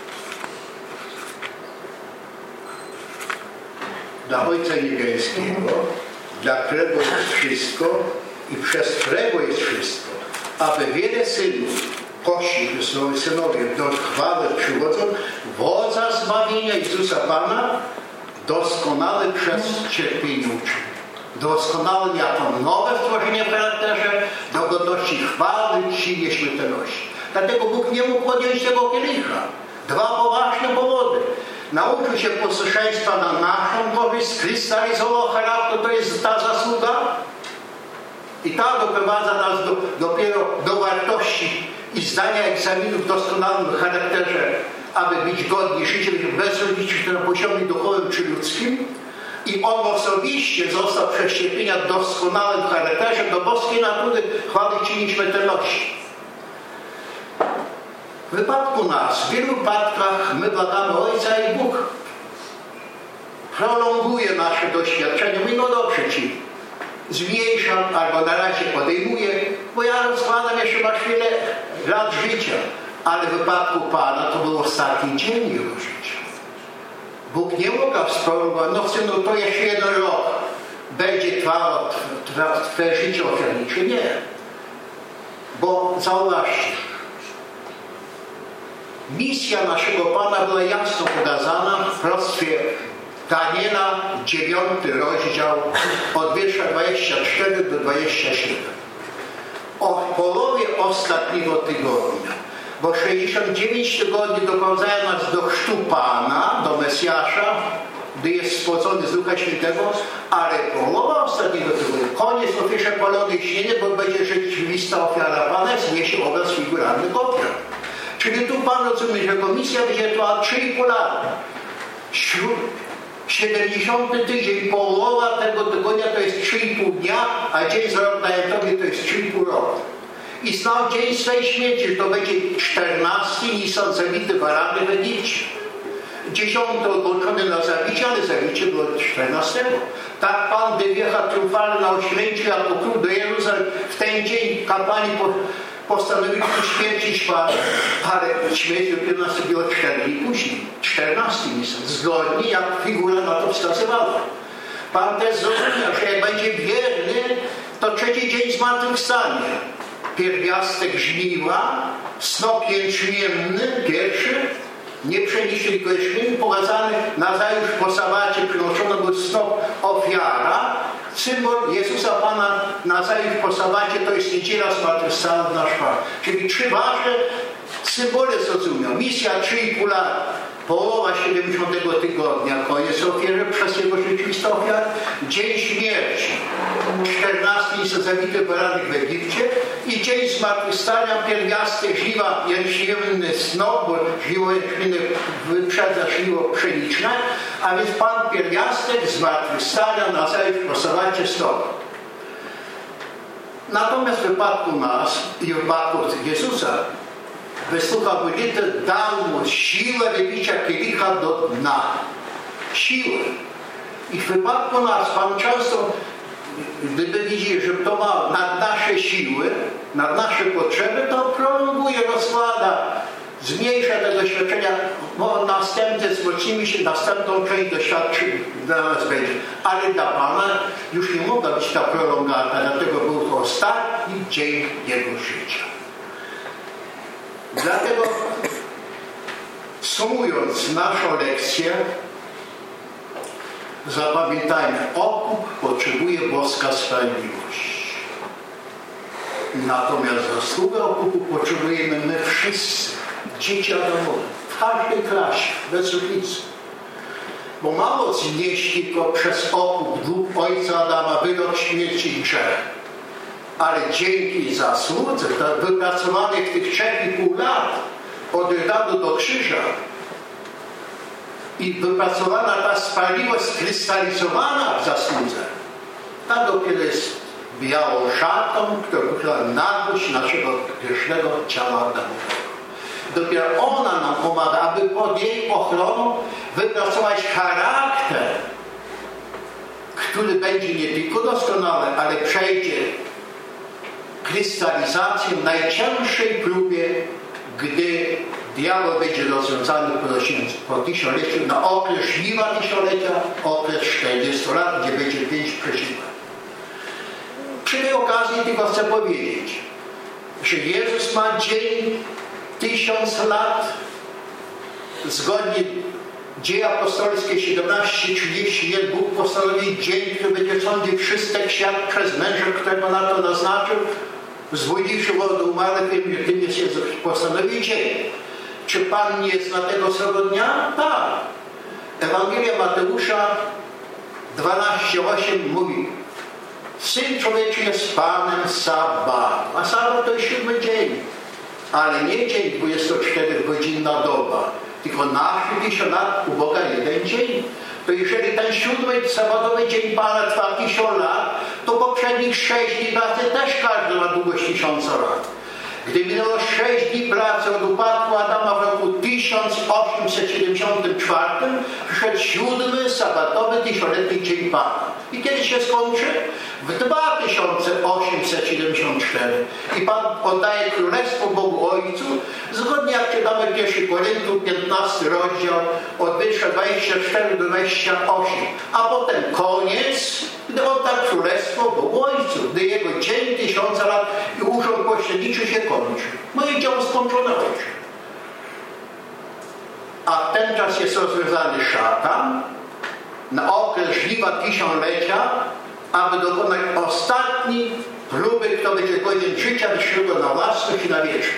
dla Ojca Niebieskiego, dla którego jest wszystko i przez którego jest wszystko, aby wiele synów, kości synowie do chwały przywodzą, wodza zbawienia Jezusa Pana, doskonały przez cierpienie uczynił. Doskonałym jako nowe stworzenie w charakterze, do godności chwały, czci, nieśmiertelności. Dlatego Bóg nie mógł podjąć tego kielicha. Dwa poważne powody. Nauczył się posłuszeństwa na naszą korzyść, skrystalizował charakter, to jest ta zasługa. I ta doprowadza nas dopiero do wartości i zdania egzaminu w doskonałym charakterze, aby być godni życia bez rodziców na poziomie duchowym czy ludzkim. I on osobiście został przez cierpienia w doskonałym charakterze do boskiej natury chwały Ci nieśmiertelności. W wypadku nas, w wielu wypadkach my błagamy Ojca i Bóg prolonguje nasze doświadczenie. Mówi, no dobrze Ci, zmniejszam albo na razie podejmuję, bo ja rozkładam, jeszcze masz wiele lat życia. Ale w wypadku Pana to był ostatni dzień Jego życia. Bóg nie mógł prolongować, no synu, to jeszcze 1 rok będzie trwało Twoje życie ofiarnicze. Nie. Bo zauważcie, misja naszego Pana była jasno pokazana w proroctwie Daniela, 9 rozdział, od wiersza 24 do 27. O połowie ostatniego tygodnia, bo 69 tygodni doprowadzają nas do chrztu Pana, do Mesjasza, gdy jest spłodzony z Ducha Świętego, ale połowa ostatniego tygodnia, koniec ofierze palonych śnienie, bo będzie rzeczywista ofiara Pana, zniesie obraz figuralnych ofiar. Czyli tu Pan rozumie, że jego misja będzie trwała 3,5 lata. 70 tydzień, połowa tego tygodnia to jest 3,5 dnia, a dzień z rok na Jantowie to jest 3,5 roku. I znał dzień swej śmierci, że to będzie 14 Nisan zabity barany w Egipcie. 10 ogłoszony na zabicie, ale zabicie było 14. Tak Pan, gdy wjechał triumfalnie na oświęciu jako król do Jeruzalem, w ten dzień kapłani postanowili uśmiercić Pana, ale śmierć dopiero nastąpiła 4 dni później, 14 Nisan, zgodnie jak figura na to wskazywała. Pan też zrozumiał, że jak będzie wierny, to 3. dzień zmartwychwstanie. Pierwiastek żniwa, snop jęczmienny, pierwszy, nie pszeniczny, tylko jęczmienny, pokazany nazajutrz po sabacie, przynoszono był snop ofiara. Symbol Jezusa Pana nazajutrz po sabacie to jest niedziela zmartwychwstania nasz Pan. Czyli 3 ważne symbole zrozumiał. Misja 3,5 lat. Połowa 70 tygodnia, koniec ofierze przez jego rzeczywista ofiara, dzień śmierci, 14 Nisan zabity baranek w Egipcie i dzień zmartwychwstania, pierwiastek żniwa, jęczmienny snop, bo żniwo jęczmienne wyprzedza żniwo pszeniczne, a więc Pan pierwiastek zmartwychwstania na zajutrz po sabacie snop. Natomiast w wypadku nas i w wypadku Jezusa wysłuchał modlitwy, dał mu siłę wypicia kielicha do dna. Siłę. I w wypadku nas Pan często, gdyby widzieli, że to ma nad nasze siły, nad nasze potrzeby, to prolonguje, rozkłada, zmniejsza te doświadczenia, bo następne wzmocnimy się, następną część doświadczeń dla nas będzie. Ale dla Pana już nie mogła być ta prolongata, dlatego był to ostatni dzień Jego życia. Dlatego, sumując naszą lekcję, zapamiętajmy, okup potrzebuje boska sprawiedliwość. Natomiast zasługę okupu potrzebujemy my wszyscy, dzieci Adamowe, w każdej klasie, bez różnicy. Bo mało znieść tylko przez okup dług ojca Adama, wyrok śmierci i grzech. Ale dzięki zasłudze wypracowanych tych 3,5 lat od radu do krzyża i wypracowana ta sprawiedliwość skrystalizowana w zasłudze, ta dopiero jest białą szatą, która pokrywa nagość naszego grzesznego ciała Adamowego. Dopiero ona nam pomaga, aby pod jej ochroną wypracować charakter, który będzie nie tylko doskonały, ale przejdzie krystalizację w najcięższej próbie, gdy diabeł będzie rozwiązany po tysiącleciu na okres żniwa tysiąclecia, okres 40 lat, gdzie będzie 5 przeciwek. Przy tej okazji tylko chcę powiedzieć, że Jezus ma dzień 1000 lat, zgodnie Dzieje Apostolskie 17:31, Bóg postanowił dzień, który będzie sądził wszystkich świat przez męża, którego na to naznaczył, wzbudziwszy go do umarłych, tym jest Jezus. Postanowił dzień. Czy Pan nie zna tego samego dnia? Tak. Ewangelia Mateusza 12:8 mówi: Syn Człowieczy jest Panem Sabbatu. A Sabbat to jest 7 dzień. Ale nie dzień 24-godzinna doba, tylko nasz 1000 lat u Boga 1 dzień. To jeżeli ten 7 sabbatowy dzień Pana trwa 1000 lat, to poprzednich 6 dni pracy też każdy ma długość 1000 lat. Gdy minęło 6 dni pracy od upadku Adama w roku 1874, przyszedł 7 sabbatowy tysiącletni dzień Pana. I kiedy się skończy? W 2874. I Pan oddaje królestwo Bogu Ojcu, zgodnie jak czytamy 1 Koryntiów 15 rozdział od wiersza 24 do 28. A potem koniec, gdy odda królestwo Bogu Ojcu, gdy jego dzień 1000 lat i urząd pośredniczy się kończy. Moje dzieło skończone ojcze. A w ten czas jest rozwiązany szatan na okres żniwa tysiąclecia, aby dokonać ostatniej próby, kto będzie godzien życia wiecznego na własność i na wieczność.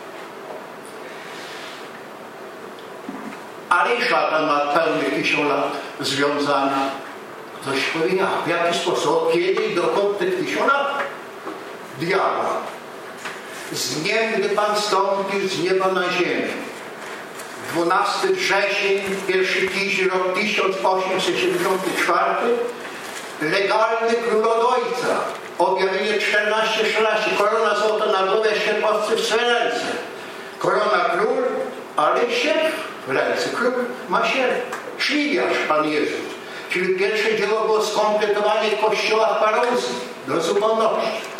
Ale i szatan ma pełnych 1000 lat związania. Ktoś powie, w jaki sposób, kiedy i dokąd tych 1000 lat? Diabła. Z dniem, gdy Pan stąpił z nieba na ziemię. 12 wrzesień, 1 tydzień, rok 1874, legalny król od Ojca, objawienie 14:13, korona złota na głowie, sierpowcy w swe ręce. Korona król, ale sierp w ręce. Król ma sierp. Szliwiarz Pan Jezus. Czyli pierwsze dzieło było skompletowanie kościoła w Parozji do zupełności.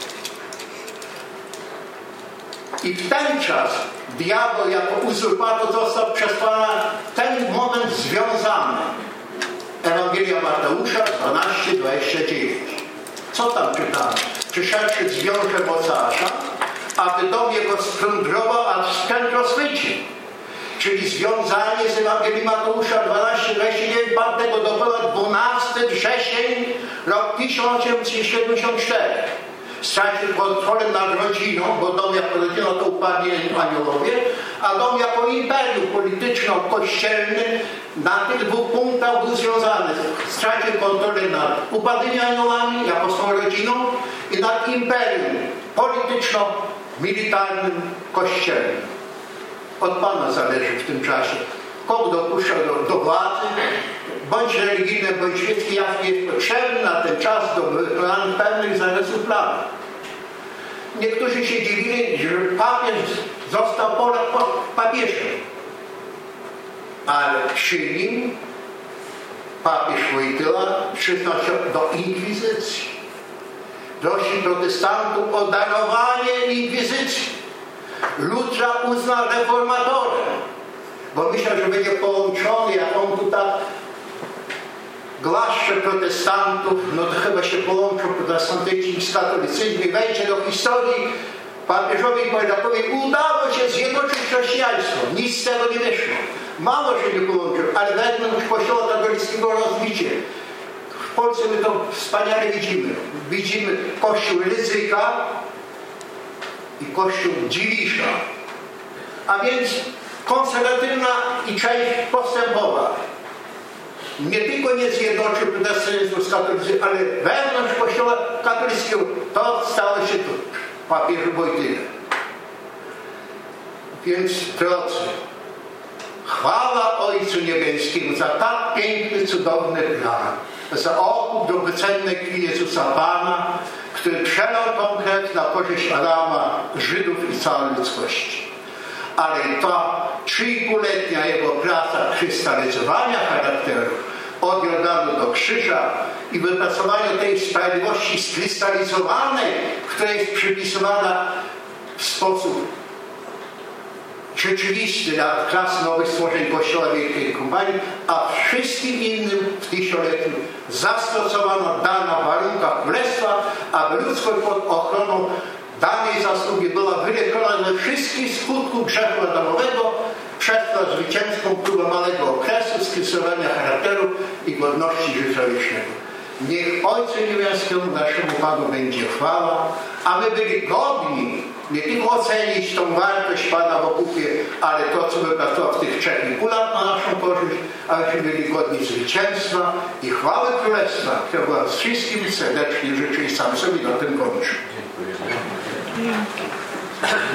I w ten czas diabeł jako uzurpator został przez Pana ten moment związany. Ewangelia Mateusza 12:29. Co tam czytamy? Przyszedłszy zwiąże mocarza, aby dom jego splądrował, a wstręt rozchwycił. Czyli związanie z Ewangelii Mateusza 12:29 Pan tego dokonał 12 wrzesień, rok 1874. Stracił kontrolę nad rodziną, bo dom jako rodzina to upadnie aniołowie, a dom jako imperium polityczno-kościelny na tych 2 punktach był związany. Stracił kontrolę nad upadłymi aniołami jako swoją rodziną i nad imperium polityczno-militarnym, kościelnym. Od Pana zależy w tym czasie, kogo dopuszcza do władzy, bądź religijne, bądź świeckie, jak jest potrzebny na ten czas do wykonania pewnych zarysów planu. Niektórzy się dziwili, że papież został papieżem. Ale przy nim papież Wojtyła przyznał się do inkwizycji. Prosi protestantów o darowanie inkwizycji. Lutra uznał reformatorem, bo myślał, że będzie połączony, jak on tutaj głaszcze protestantów, no to chyba się połączą protestantyzm z katolicyzmem, wejdzie do historii. Papieżowi Poljakowi udało się zjednoczyć chrześcijaństwo. Nic z tego nie wyszło. Mało się nie połączył, ale wewnątrz Kościoła katolickiego rozbicie. W Polsce my to wspaniale widzimy. Widzimy Kościół Rydzyka i Kościół Dziwisza. A więc konserwatywna i część postępowa. Nie tylko nie zjednoczył protestantyzmu z katolicyzmem, ale wewnątrz Kościoła katolickiego. To stało się tu. Papieżu Wojtyle. Więc drodzy, chwała Ojcu Niebieskiemu za tak piękny, cudowny plan, za okup drogocennej krwi Jezusa Pana, który przelał tą krew na korzyść Adama, Żydów i całej ludzkości. Ale ta 3,5-letnia jego praca krystalizowania charakteru od Jordanu do krzyża i wypracowania tej sprawiedliwości skrystalizowanej, która jest przypisywana w sposób rzeczywisty dla klas nowych stworzeń Kościoła Wielkiej Kompanii, a wszystkim innym w tysiącleciu zastosowano dana w warunkach królestwa, aby ludzkość pod ochroną danej zasługi była wyleczona ze wszystkich skutków grzechu adamowego przez to zwycięską próbę małego okresu skrysowania charakteru i godności życia wiecznego. Niech Ojcu Niebieskiemu naszemu Panu będzie chwała, a my byli godni nie tylko ocenić tą wartość Pana w okupie, ale to, co wypracował w tych 3,5 lat na naszą korzyść, abyśmy byli godni zwycięstwa i chwały Królestwa, które was wszystkim serdecznie życzę i sam sobie na tym kończę.